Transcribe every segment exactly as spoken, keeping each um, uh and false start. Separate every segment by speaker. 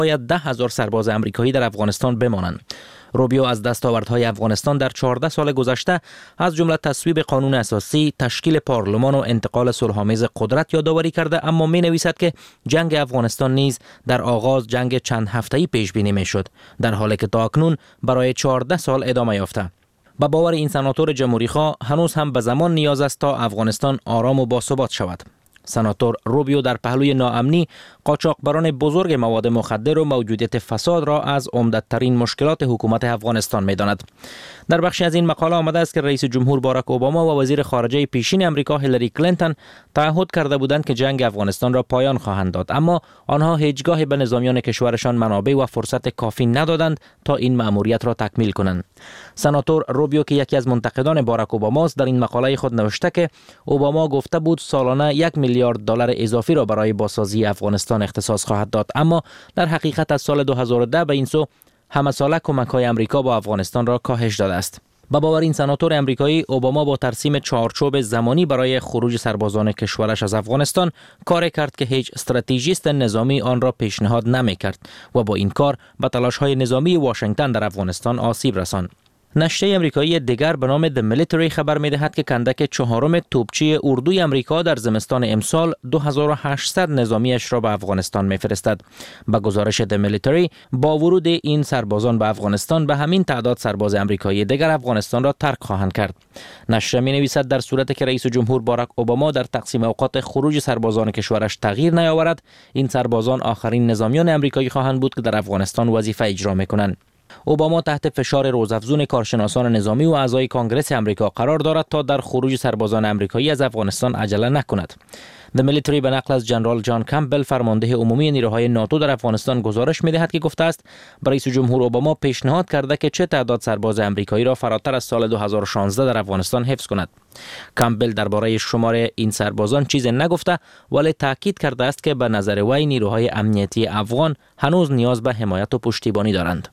Speaker 1: باید ده هزار سرباز آمریکایی در افغانستان بمانند. روبیو از دستاوردهای افغانستان در چهارده سال گذشته از جمله تصویب قانون اساسی، تشکیل پارلمان و انتقال صلح‌آمیز قدرت یادآوری کرده، اما می نویسد که جنگ افغانستان نیز در آغاز جنگ چند هفته‌ای پیش بینی می شد، در حالی که تا اکنون برای چهارده سال ادامه یافته. با باور این سناتور جمهوری‌خواه هنوز هم به زمان نیاز است تا افغانستان آرام و باثبات شود. سناتور روبیو در پهلوی ناامنی، قاچاقبران بزرگ مواد مخدر و موجودیت فساد را از عمده‌ترین مشکلات حکومت افغانستان می‌داند. در بخشی از این مقاله آمده است که رئیس جمهور باراک اوباما و وزیر خارجه پیشین امریکا هیلاری کلینتون تعهد کرده بودند که جنگ افغانستان را پایان خواهند داد، اما آنها هیچگاه به نظامیان کشورشان منابع و فرصت کافی ندادند تا این مأموریت را تکمیل کنند. سناتور روبیو که یکی از منتقدان باراک اوباما است، در این مقاله خود نوشته که اوباما گفته بود سالانه یک میلیارد دلار اضافی را برای بازسازی افغانستان اختصاص خواهد داد، اما در حقیقت از سال دو هزار و ده به این سو همه ساله کمک‌های امریکا با افغانستان را کاهش داده است. با باور این سناتور امریکایی، اوباما با ترسیم چارچوب زمانی برای خروج سربازان کشورش از افغانستان کار کرد که هیچ استراتژیست نظامی آن را پیشنهاد نمی‌کرد و با این کار به تلاش‌های نظامی واشنگتن در افغانستان آسیب رساند. نشریه امریکایی دیگر به نام The Military خبر می‌دهد که کندک چهارم توپچی اردوی امریکا در زمستان امسال دو هزار و هشتصد نظامیش را به افغانستان می‌فرستد. با گزارش The Military، با ورود این سربازان به افغانستان به همین تعداد سرباز امریکایی دیگر افغانستان را ترک خواهند کرد. نشریه می‌نویسد در صورتی که رئیس جمهور باراک اوباما در تقسیم اوقات خروج سربازان کشورش تغییر نیاورد، این سربازان آخرین نظامیان امریکایی خواهند بود که در افغانستان وظیفه اجرا می‌کنند. اوباما تحت فشار روزافزون کارشناسان نظامی و اعضای کنگره امریکا قرار دارد تا در خروج سربازان امریکایی از افغانستان عجله نکند. The Military به نقل از جنرال جان کمپبل، فرمانده عمومی نیروهای ناتو در افغانستان، گزارش می‌دهد که گفته است رئیس جمهور اوباما پیشنهاد کرده که چه تعداد سرباز امریکایی را فراتر از سال دو هزار و شانزده در افغانستان حفظ کند. کمپبل درباره شمار این سربازان چیزی نگفته، ولی تاکید کرده است که به نظر وی نیروهای امنیتی افغان هنوز نیاز به حمایت و پشتیبانی دارند.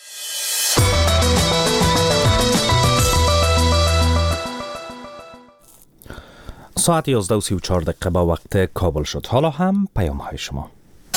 Speaker 2: ساعت یازده و سی و چهار دقیقه با وقت کابل شد. حالا هم پیام های شما.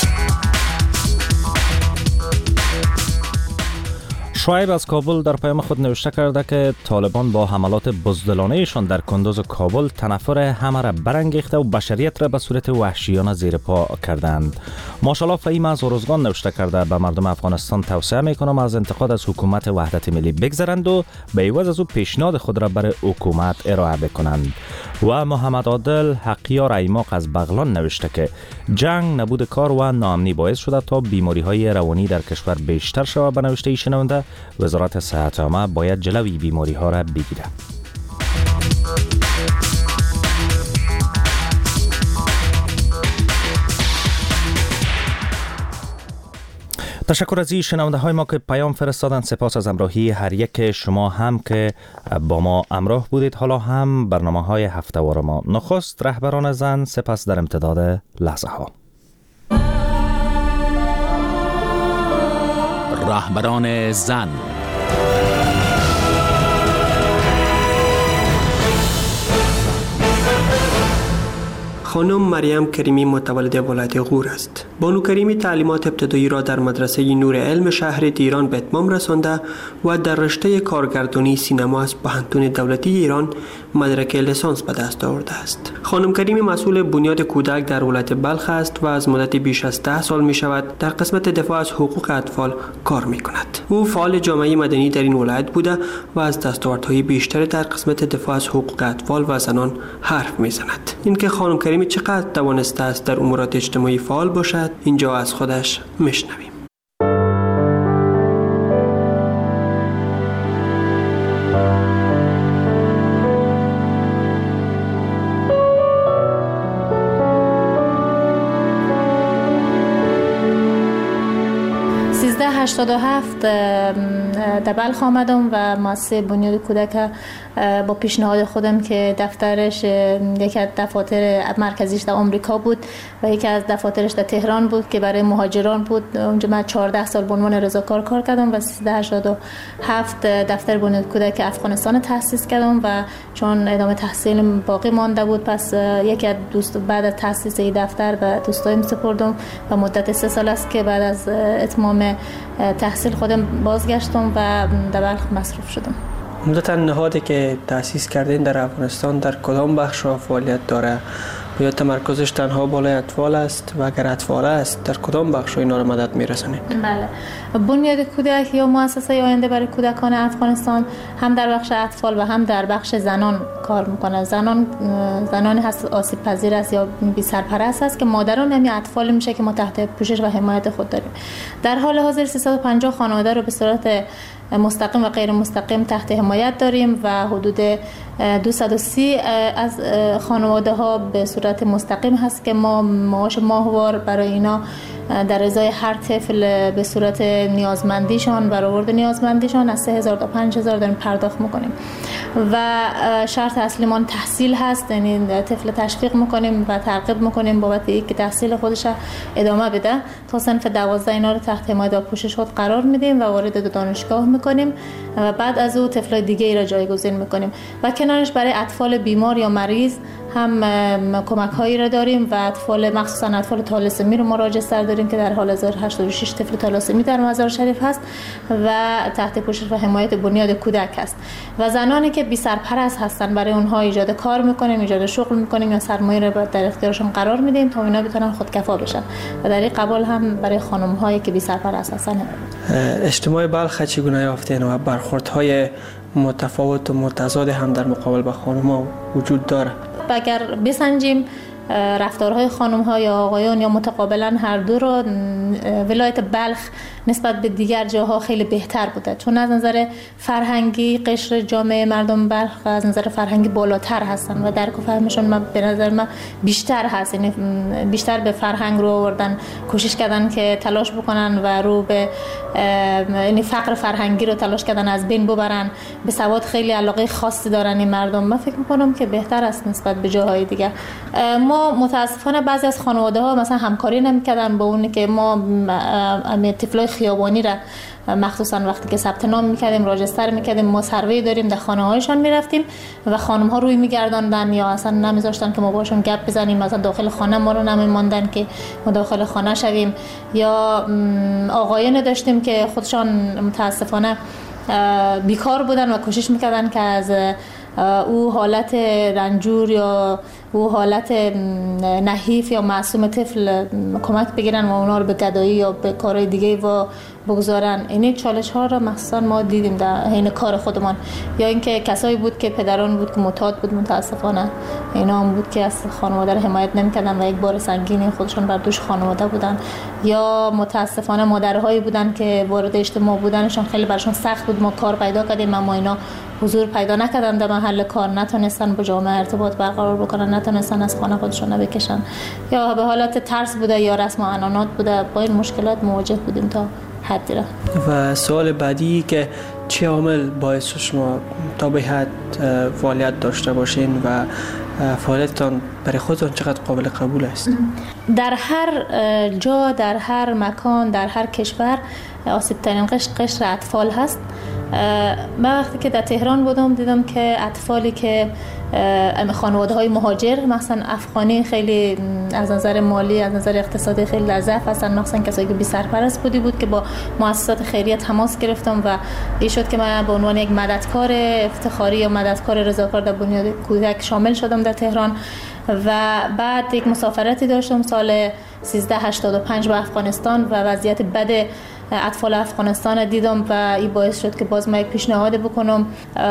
Speaker 2: شعیب از کابل در پیام خود نوشته کرده که طالبان با حملات بزدلانه‌شان در کندوز و کابل تنفر همه را برانگیخته و بشریت را به صورت وحشیانه زیر پا کردند. ماشاءالله فهیم از ارزگان نوشته کرده به مردم افغانستان توصیه میکنم از انتقاد از حکومت وحدت ملی بگذرند و به عوض از او پیشنهاد خود را برای حکومت ارائه بکنند. و محمد عادل حقیار ایماق از بغلان نوشته که جنگ، نبود کار و ناامنی باعث شده تا بیماری های روانی در کشور بیشتر شود. به نوشته ای شنونده، وزارت صحت عامه باید جلوی بیماری ها را بگیرد. تشکر از این شنونده های ما که پیام فرستادن. سپاس از همراهی هر یک شما هم که با ما همراه بودید. حالا هم برنامه های هفته‌وار ما. نخست رهبران زن، سپس در امتداد لحظه ها.
Speaker 3: رهبران زن.
Speaker 4: خانم مریم کریمی متولد ولایت غور است. بانو کریمی تعلیمات ابتدایی را در مدرسه نور علم شهر دیران به اتمام رسانده و در رشته کارگردانی سینما از پوهنتون دولتی ایران مدرک لیسانس به دست آورده است. خانم کریمی مسئول بنیاد کودک در ولایت بلخ است و از مدت بیش از ده سال می شود در قسمت دفاع از حقوق اطفال کار می کند. او فعال جامعه مدنی در این ولایت بوده و از دستاوردهای بیشتر در قسمت دفاع از حقوق اطفال و زنان حرف می زند. اینکه خانم کریمی چقدر توانسته است در امورات اجتماعی فعال باشد، اینجا از خودش میشنویم.
Speaker 5: سیزده هشتاد و هفت در بلخ آمدم و مؤسسه بنیاد کودک با پیشنهاد خودم که دفترش یکی از دفاتر مرکزیش در آمریکا بود و یکی از دفاترش در تهران بود که برای مهاجران بود. اونجا من چهارده سال به عنوان رضاکار کار کردم و سیزده هشتاد و هفت دفتر بنیاد کودک افغانستان تأسیس کردم و چون ادامه تحصیل باقی مانده بود پس یکی از دوست بعد از تأسیس این دفتر به دوستایم سپردم و مدت سه سال است که بعد از اتمام تحصیل خودم بازگشتم و در بلخ مصروف شدم.
Speaker 4: عمدتاً نهادی که تأسیس کردین در افغانستان در کدام بخش را فعالیت داره؟ یا تمرکزش تنها بالای اطفال است و اگر اطفال است در کدام بخش اینا را مدد میرسونید؟
Speaker 5: بله، بنیاد کودک یا مؤسسه آینده برای کودکان افغانستان هم در بخش اطفال و هم در بخش زنان کار میکنه. زنان زنانی هست آسیب پذیر است یا بی سرپرست است که مادران هم اطفال میشه که ما تحت پوشش و حمایت خود داریم. در حال حاضر سیصد و پنجاه خانواده رو به صورت مستقیم و غیر مستقیم تحت حمایت داریم و حدود دویست و سی از خانواده ها به صورت مستقیم هست که ما معاش ماهوار برای اینا در ازای هر طفل به صورت نیازمندیشان برآورد نیازمندیشان از سه هزار تا پنج هزار داریم پرداخت میکنیم و شرط اصلی ما تحصیل هست، یعنی طفل تشویق میکنیم و ترغیب میکنیم بابت اینکه تحصیل خودش ادامه بده تا صنف دوازده. اینا رو تحت حمایت و پوشش خود قرار میدیم و وارد دانشگاه میکنیم و بعد از او طفلای دیگه ای را جایگزین میکنیم و کنارش برای اطفال بیمار یا مریض هم کمک هایی را داریم و اطفال مخصوصا اطفال طالسمی رو ما راجستر داریم که در حال حاضر هشتاد و شش طفل طالسمی در مزار شریف هست و تحت پوشش و حمایت بنیاد کودک است و زنانی که بی سرپرست هستن برای اونها ایجاد کار میکنیم، ایجاد شغل میکنیم یا سرمایه رو در اختیارشون قرار میدیم تا اینا بتونن خودکفا بشن و در این قبال هم برای خانم هایی که بی سرپرست هستن.
Speaker 4: اجتماع بلخ چگونه یافتین و برخوردهای متفاوت و متضاد هم در مقابل با خانم ها وجود داره؟
Speaker 5: اگر بسنجیم رفتارهای خانم ها یا آقایان یا متقابلا هر دو را ولایت بلخ نسبت به دیگر جاها خیلی بهتر بوده چون از نظر فرهنگی قشر جامعه مردم بلخ از نظر فرهنگی بالاتر هستن و درک و فهمشون من به نظر من بیشتر هست، یعنی بیشتر به فرهنگ رو آوردن، کوشش کردن که تلاش بکنن و رو به یعنی فقر فرهنگی رو تلاش کردن از بین ببرن. به سواد خیلی علاقه خاصی دارن این مردم. من فکر می‌کنم که بهتر است نسبت به جاهای دیگه. ما متاسفانه بعضی از خانواده ها مثلا همکاری نمی‌کردن با اون که ما طفلای خیابانی را مخصوصا وقتی که ثبت نام می‌کردیم راجستر می‌کردیم ما سروی داریم در خانه‌هایشان می‌رفتیم و خانم‌ها روی می‌گرداندن یا اصلا نمی‌ذاشتن که ما باشون گپ بزنیم، مثلا داخل خانه ما رو نمی‌ماندن که ما داخل خانه شویم یا آقایان داشتیم که خودشان متاسفانه بیکار بودن و کوشش می‌کردن که از او حالت رنجور یا او حالت نحیف یا معصوم طفل کمک بگیرن و اونا رو به گدایی یا به کارهای دیگه و بگذارن. این چالش ها را مخصوصا ما دیدیم در حین کار خودمان یا اینکه کسایی بود که پدران بود که معتاد بود متاسفانه اینا هم بود که از خانواده رو حمایت نمی‌کردن و یک بار سنگینی خودشون بر دوش خانواده بودن یا متاسفانه مادرهایی بودن که وارد اجتماع بودنشون خیلی برشون سخت بود. ما کار پیدا کردیم اما اینا حضور پیدا نکردن در محل کار، نتونستن با جامعه ارتباط برقرار بکنن، نتونستن از خانه خودشون بکشن یا به حالت ترس بوده یا رسم و عنعنات بوده. با این مشکلات مواجه بودیم تا حدی را.
Speaker 4: و سوال بعدی که چه عامل باعث شما تا به حد فعالیت داشته باشین و فعالیتتان برای خودتان چقدر قابل قبول است؟
Speaker 5: در هر جا، در هر مکان، در هر کشور آسیب ترین قشر قشر اطفال هست. من وقتی که در تهران بودم دیدم که اطفالی که خانواده های مهاجر مثلا افغانی خیلی از نظر مالی از نظر اقتصادی خیلی در ضعف هستن، مثلا کسایی که بی سرپرست بودی بود که با مؤسسات خیریه تماس گرفتم و این شد که من به عنوان یک مددکار افتخاری یا مددکار رضاکار در بنیاد کودک شامل شدم در تهران و بعد یک مسافرتی داشتم سال سیزده هشتاد و پنج به افغانستان و وضعیت بد اطفال افغانستان دیدم و این باعث شد که باز ما یک پیشنهاد بکنم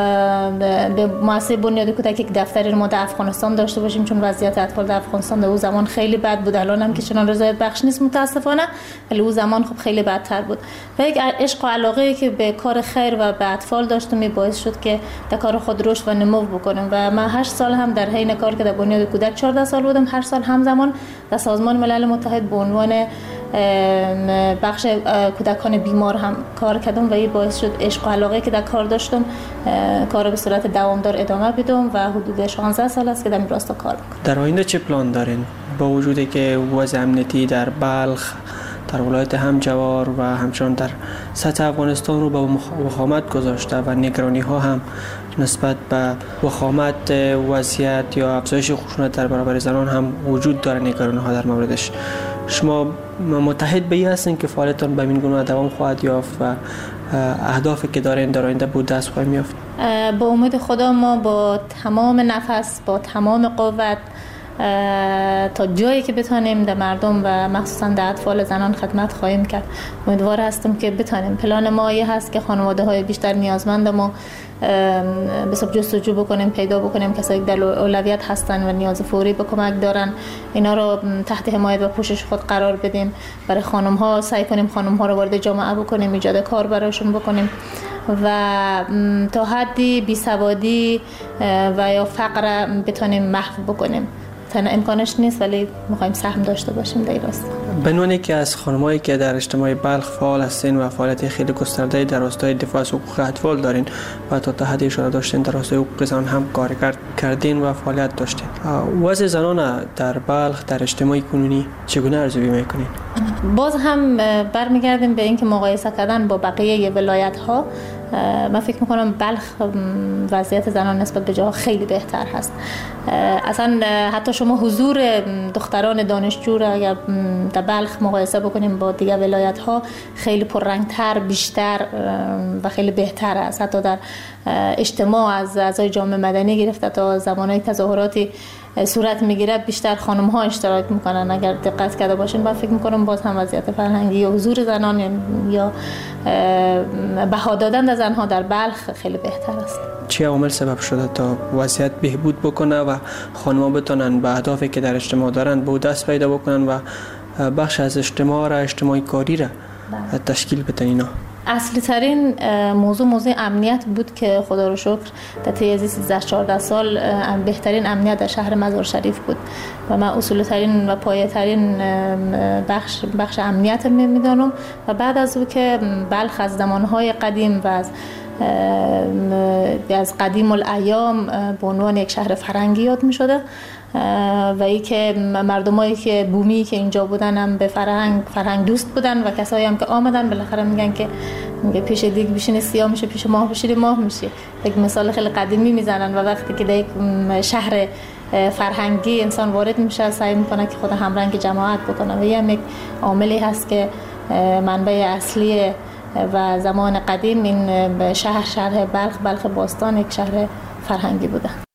Speaker 5: به مؤسسه بنیاد کودک یک دفتری ما در افغانستان داشته باشیم چون وضعیت اطفال در افغانستان در اون زمان خیلی بد بود. الان هم که چنان رضایت بخش نیست متاسفانه، ولی اون زمان خب خیلی بدتر بود و یک عشق و علاقه که به کار خیر و به اطفال داشتم می باعث شد که در کار خود رشد و نمو بکنم و من هشت سال هم در حین کار که در بنیاد کودک چهارده سال بودم، هر سال همزمان در سازمان ملل متحد به عنوان بخش کودکان بیمار هم کار کردم و این باعث شد عشق و علاقه که در کار داشتم کار به صورت دوامدار ادامه بدم و حدود شانزده سال است که در این راستا کار میکنم.
Speaker 4: در آینده چه پلان دارین با وجودی که وضع امنیتی در بلخ، در ولایت همجوار و همچنان در سطح افغانستان رو به وخامت گذاشته و نگرانی ها هم نسبت به وخامت وضعیت یا افزایش خشونت در برابر زنان هم وجود داره، نگرانی ها در موردش، شما متحد به این هستین که فعالیتتان به این گونه دوام خواهد یافت و اهدافی که دارین در آینده بود دست خواهیم یافت؟
Speaker 5: با امید خدا ما با تمام نفس، با تمام قوت تا جایی که بتانیم در مردم و مخصوصا در اطفال زنان خدمت خواهیم کرد. امیدوار هستم که بتانیم. پلان ما یه هست که خانواده های بیشتر نیازمند ما به صورت جستجو بکنیم، پیدا بکنیم کسایی که در اولویت هستن و نیاز فوری به کمک دارن، اینا رو تحت حمایت و پوشش خود قرار بدیم. برای خانم ها سعی کنیم خانم ها رو وارد جامعه بکنیم، ایجاد کار براشون بکنیم و تا حدی بیسوادی و یا فقر بتونیم محو بکنیم. تنها امکانش نیست ولی می‌خوایم سهم داشته باشیم در این راستا.
Speaker 4: بنوانی که از خانمایی که در اجتماع بلخ فعال هستین و فعالیت خیلی گسترده در راستای دفاع از حقوق اطفال دارین و تا تا حدی اشاره داشتین در راستای حقوق زنان هم کار کردین و فعالیت داشتین، وضع زنان در بلخ در اجتماع کنونی چگونه ارزیابی می‌کنین؟
Speaker 5: باز هم برمیگردیم به اینکه مقایسه کردن با بقیه ولایت‌ها، من فکر میکنم بلخ وضعیت زنان نسبت به جاها خیلی بهتر هست. اصلا حتی شما حضور دختران دانشجو را اگر در بلخ مقایسه بکنیم با دیگر ولایت ها خیلی پررنگتر، بیشتر و خیلی بهتر است. حتی در اجتماع از اعضای جامعه مدنی گرفته تا زمانهای تظاهراتی صورت میگیره بیشتر خانم ها اشتراک میکنن. اگر دقت کرده باشین من فکر میکنم باز هم وضعیت فرهنگی یا حضور زنان یا بها دادن در زنها در بلخ خیلی بهتر است.
Speaker 4: چه عوامل سبب شده تا وضعیت بهبود بکنه و خانم‌ها بتونن به اهدافی که در اجتماع دارن به دست پیدا بکنن و بخش از اجتماع را، اجتماعی کاری را تشکیل بدن؟ اینا
Speaker 5: اصلی ترین موضوع موضوع امنیت بود که خدا رو شکر در طی سیزده چهارده سال بهترین امنیت در شهر مزار شریف بود و من اصولی ترین و پایه ترین بخش بخش امنیت میدانم. و بعد از او که بلخ از زمانهای قدیم و از از قدیم الایام به عنوان یک شهر فرهنگی یاد می شده و ای که مردمایی که بومی که اینجا بودن هم به فرهنگ فرهنگ دوست بودن و کسایی هم که آمدن بالاخره میگن که میگه پیش دیگ بشینی سیاه میشه، پیش ماه بشینی ماه میشه. یک مثال خیلی قدیمی میزنن و وقتی که در یک شهر فرهنگی انسان وارد میشه سعی میکنه که خود همرنگ جماعت بکنه و این یک عاملی هست که منبع اصلی و زمان قدیم این شهر شهر بلخ بلخ باستان یک شهر فرهنگی بوده.